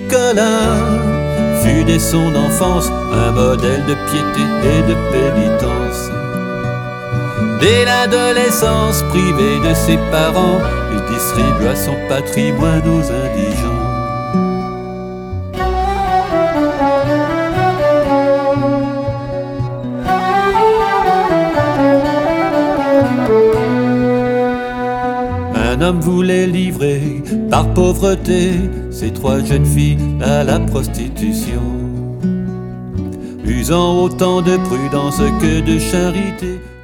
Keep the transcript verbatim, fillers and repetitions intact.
Nicolas fut dès son enfance un modèle de piété et de pénitence. Dès l'adolescence, privé de ses parents, il distribua son patrimoine aux indigents. Un homme voulait livrer par pauvreté ces trois jeunes filles à la prostitution, usant autant de prudence que de charité.